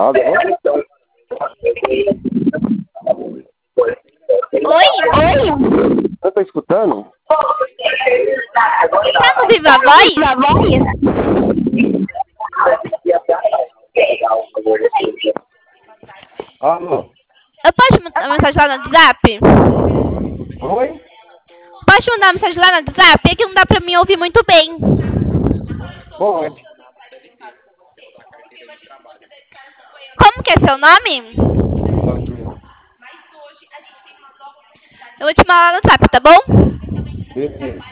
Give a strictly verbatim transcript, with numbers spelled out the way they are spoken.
Alô? Oi? Você tá escutando? Tá no Viva Voz? Alô? Eu posso mandar uma mensagem lá no WhatsApp? Oi? Posso mandar uma mensagem lá no WhatsApp? É que não dá pra mim ouvir muito bem. Pode. Como que é seu nome? Eu vou te mandar lá no WhatsApp, tá bom? Beleza.